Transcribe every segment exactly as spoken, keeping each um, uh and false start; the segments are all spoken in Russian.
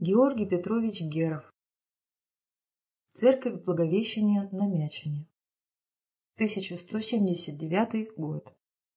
Георгий Петрович Геров. Церковь Благовещения на Мячине. тысяча сто семьдесят девятый год.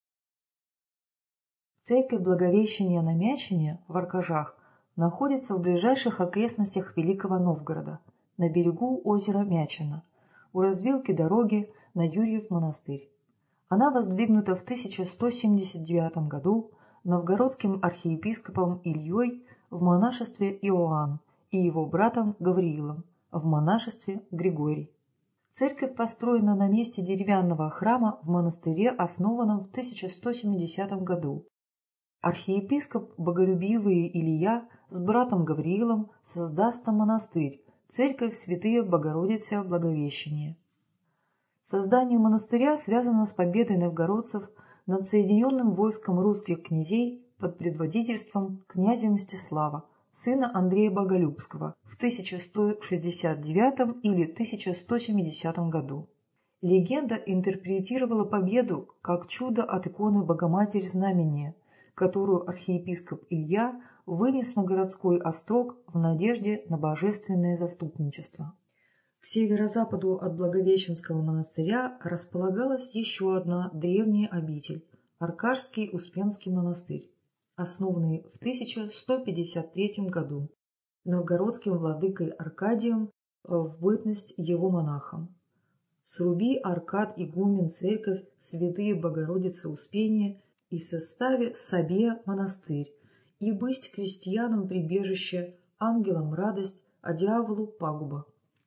Церковь Благовещения на Мячине в Аркажах находится в ближайших окрестностях Великого Новгорода, на берегу озера Мячина, у развилки дороги на Юрьев монастырь. Она воздвигнута в тысяча сто семьдесят девятом году новгородским архиепископом Ильей в монашестве Иоанн и его братом Гавриилом в монашестве Григорий. Церковь построена на месте деревянного храма в монастыре, основанном в тысяча сто семидесятом году. Архиепископ боголюбивый Илья с братом Гавриилом создаст там монастырь, церковь Святые Богородицы Благовещения. Создание монастыря связано с победой новгородцев над соединенным войском русских князей под предводительством князя Мстислава, сына Андрея Боголюбского, в тысяча сто шестьдесят девятом или тысяча сто семидесятом году. Легенда интерпретировала победу как чудо от иконы Богоматери Знамения, которую архиепископ Илья вынес на городской острог в надежде на божественное заступничество. К северо-западу от Благовещенского монастыря располагалась еще одна древняя обитель – Аркашский Успенский монастырь, основанный в тысяча сто пятьдесят третьем году новгородским владыкой Аркадием в бытность его монахом. Сруби Аркад игумен церковь Святые Богородицы Успения и составе собе монастырь, и бысть крестьянам прибежище, ангелам радость, а дьяволу пагуба.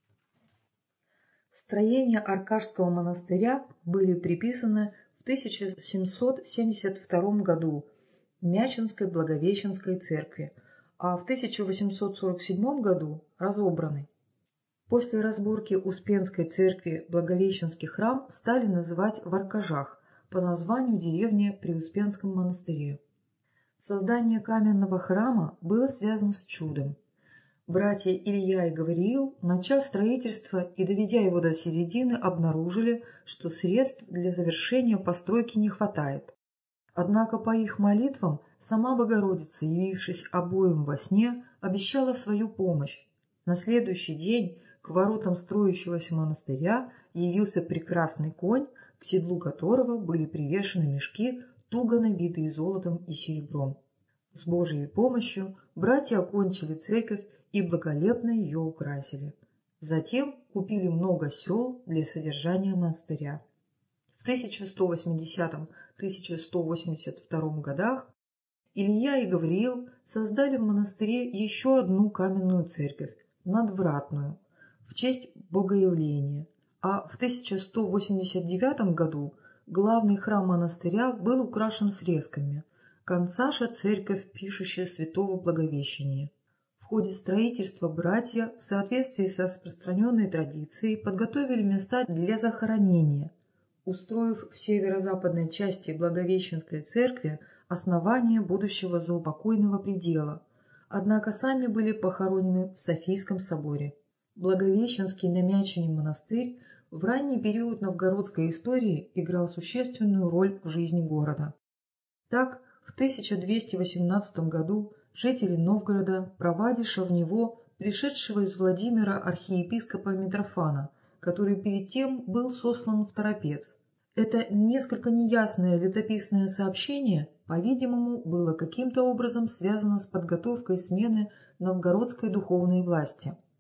Строения Аркашского монастыря были приписаны в тысяча семьсот семьдесят втором году Мячинской Благовещенской церкви, а в тысяча восемьсот сорок седьмом году разобраны. После разборки Успенской церкви Благовещенский храм стали называть в Аркажах по названию деревни при Успенском монастыре. Создание каменного храма было связано с чудом. Братья Илья и Гавриил, начав строительство и доведя его до середины, обнаружили, что средств для завершения постройки не хватает. Однако по их молитвам сама Богородица, явившись обоим во сне, обещала свою помощь. На следующий день к воротам строящегося монастыря явился прекрасный конь, к седлу которого были привешены мешки, туго набитые золотом и серебром. С Божьей помощью братья окончили церковь и благолепно ее украсили. Затем купили много сел для содержания монастыря. В тысяча сто восьмидесятом — тысяча сто восемьдесят втором годах Илья и Гавриил создали в монастыре еще одну каменную церковь, надвратную, в честь Богоявления, а в тысяча сто восемьдесят девятом году главный храм монастыря был украшен фресками «Концаша церковь, пишущая святого Благовещения». В ходе строительства братья, в соответствии с распространенной традицией, подготовили места для захоронения, устроив в северо-западной части Благовещенской церкви основание будущего заупокойного предела, однако сами были похоронены в Софийском соборе. Благовещенский на Мячине монастырь в ранний период новгородской истории играл существенную роль в жизни города. Так, в тысяча двести восемнадцатом году жители Новгорода провадиша в него пришедшего из Владимира архиепископа Митрофана, который перед тем был сослан в Торопец. Это несколько неясное летописное сообщение, по-видимому, было каким-то образом связано с подготовкой смены новгородской духовной власти.